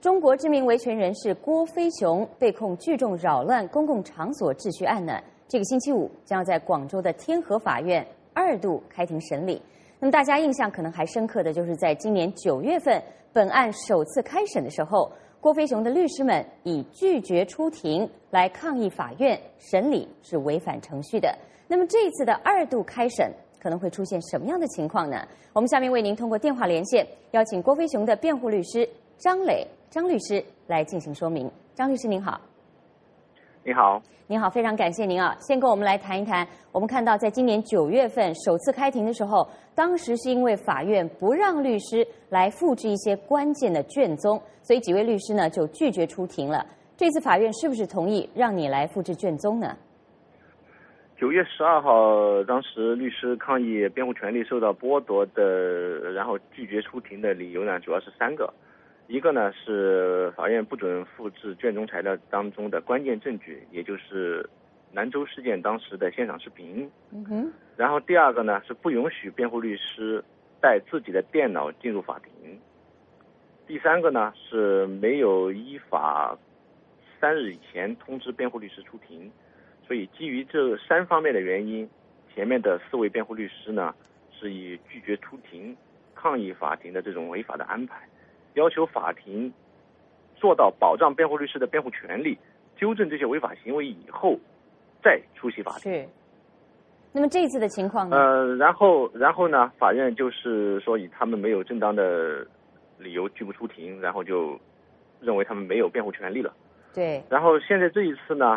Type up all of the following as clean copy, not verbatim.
中国知名维权人士郭飞雄被控聚众扰乱公共场所秩序案呢，这个星期五将要在广州的天河法院2度开庭审理。那么大家印象可能还深刻的就是在今年9月份，本案首次开审的时候，郭飞雄的律师们以拒绝出庭来抗议法院审理是违反程序的。那么这一次的2度开审可能会出现什么样的情况呢？我们下面为您通过电话连线，邀请郭飞雄的辩护律师张磊张律师来进行说明。张律师您好。 你好。 您好，非常感谢您啊。先跟我们来谈一谈，我们看到在今年9月份首次开庭的时候，当时是因为法院不让律师来复制一些关键的卷宗，所以几位律师呢就拒绝出庭了。这次法院是不是同意让你来复制卷宗呢 ？9月12号，当时律师抗议辩护权利受到剥夺的，然后拒绝出庭的理由呢，主要是3个。一个呢是法院不准复制卷宗材料当中的关键证据，也就是兰州事件当时的现场视频。然后第2个呢是不允许辩护律师带自己的电脑进入法庭。第3个呢是没有依法3日以前通知辩护律师出庭。所以基于这3方面的原因，前面的4位辩护律师呢是以拒绝出庭抗议法庭的这种违法的安排，要求法庭做到保障辩护律师的辩护权利，纠正这些违法行为以后再出席法庭。 是。那么这一次的情况呢？ 然后呢，法院就是说以他们没有正当的理由拒不出庭，然后就认为他们没有辩护权利了。 对。 然后现在这一次呢，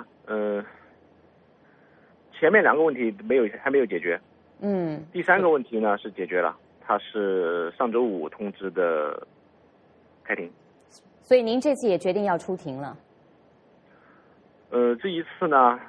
前面2个问题还没有解决。第3个问题呢是解决了，它是上周5通知的开庭。 所以您这次也决定要出庭了？ 这一次呢，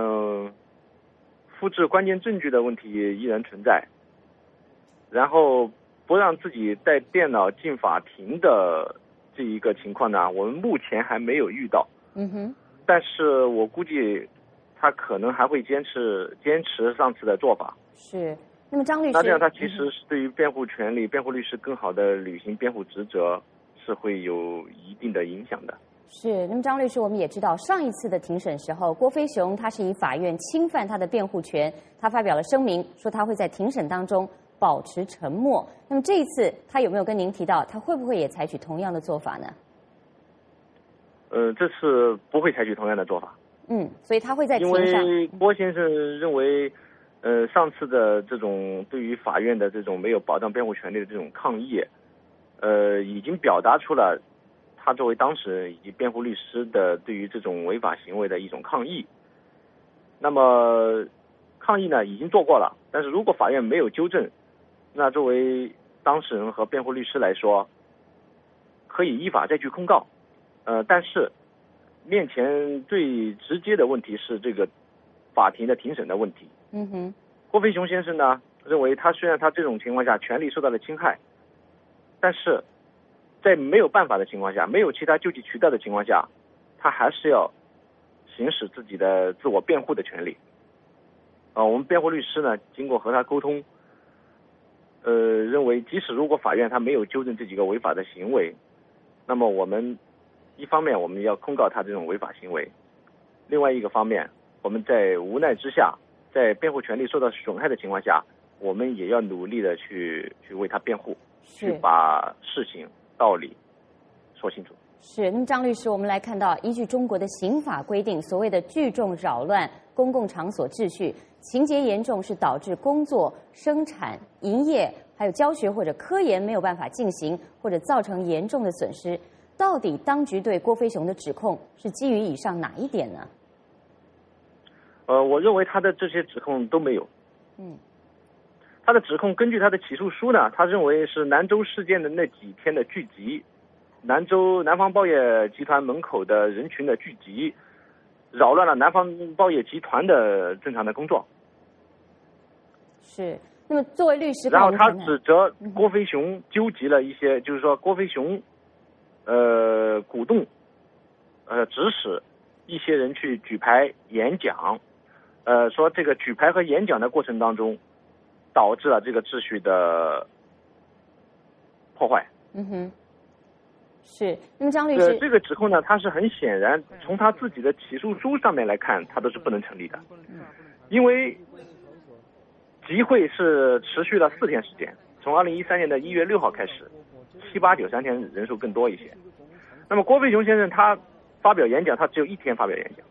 复制关键证据的问题依然存在，然后不让自己带电脑进法庭的这一个情况呢，我们目前还没有遇到。但是我估计他可能还会坚持上次的做法。 是。那么张律师， 那这样他其实是对于辩护权利、辩护律师更好的履行辩护职责是会有一定的影响的。 是。那么张律师，我们也知道上一次的庭审时候，郭飞雄他是以法院侵犯他的辩护权，他发表了声明说他会在庭审当中保持沉默。那么这一次他有没有跟您提到他会不会也采取同样的做法呢？ 这次不会采取同样的做法。 所以他会在庭上。 因为郭先生认为，上次的这种对于法院的这种没有保障辩护权利的这种抗议，已经表达出了他作为当事人以及辩护律师的对于这种违法行为的一种抗议。那么抗议呢已经做过了，但是如果法院没有纠正，那作为当事人和辩护律师来说，可以依法再去控告。但是面前最直接的问题是这个法庭的庭审的问题。郭飞雄先生呢认为，虽然他这种情况下权利受到了侵害，但是在没有办法的情况下，没有其他救济渠道的情况下，他还是要行使自己的自我辩护的权利。我们辩护律师呢经过和他沟通，认为即使如果法院他没有纠正这几个违法的行为，那么我们一方面我们要控告他这种违法行为，另外一个方面我们在无奈之下，在辩护权利受到损害的情况下，我们也要努力的去为他辩护，去把事情道理说清楚。 是。那么张律师，我们来看到，依据中国的刑法规定，所谓的聚众扰乱公共场所秩序，情节严重是导致工作、生产、营业还有教学或者科研没有办法进行，或者造成严重的损失。到底当局对郭飞雄的指控是基于以上哪一点呢？ 我认为他的这些指控都没有。他的指控根据他的起诉书呢，他认为是兰州事件的那几天的聚集，兰州南方报业集团门口的人群的聚集，扰乱了南方报业集团的正常的工作。 是。那么作为律师， 然后他指责郭飞雄纠集了一些，就是说郭飞雄鼓动指使一些人去举牌演讲，说这个举牌和演讲的过程当中导致了这个秩序的破坏。 是。那么张律师， 这个指控呢，它是很显然从他自己的起诉书上面来看，它都是不能成立的，因为集会是持续了4天时间，从2013年的1月6号开始，7、8、9 3天人数更多一些。那么郭飞雄先生他发表演讲，他只有1天发表演讲，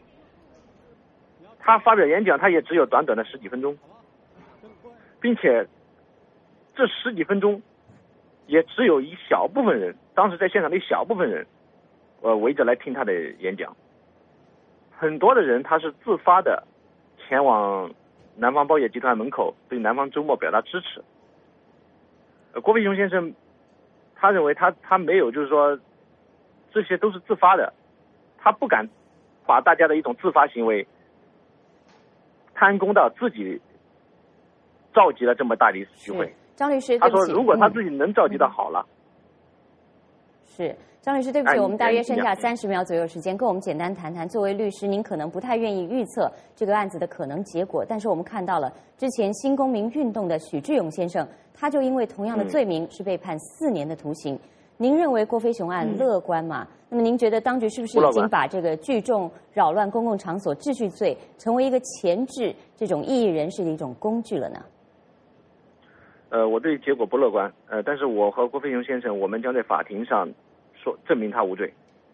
他发表演讲他也只有短短的10几分钟，并且这10几分钟也只有一小部分人，当时在现场的一小部分人围着来听他的演讲，很多的人他是自发的前往南方报业集团门口对南方周末表达支持。郭飞雄先生他认为他没有，就是说这些都是自发的，他不敢把大家的一种自发行为贪功到自己召集了这么大的一次聚会。 张律师， 他说如果他自己能召集到好了。 是。张律师，对不起，我们大约剩下30秒左右时间，跟我们简单谈谈。作为律师，您可能不太愿意预测这个案子的可能结果，但是我们看到了之前新公民运动的许志勇先生，他就因为同样的罪名是被判4年的徒刑。您认为郭飞雄案乐观吗？那么您觉得当局是不是已经把这个聚众扰乱公共场所秩序罪成为一个钳制这种异议人士的一种工具了呢？ 我对结果不乐观，但是我和郭飞雄先生，我们将在法庭上证明他无罪。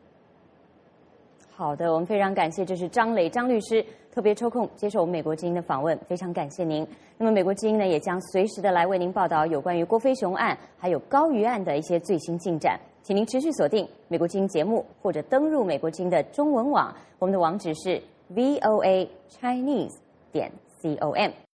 好的，我们非常感谢，这是张磊张律师特别抽空接受我们美国之音的访问，非常感谢您。那么美国之音呢，也将随时的来为您报道有关于郭飞雄案还有高瑜案的一些最新进展，请您持续锁定美国之音节目，或者登入美国之音的中文网，我们的网址是voachinese.com。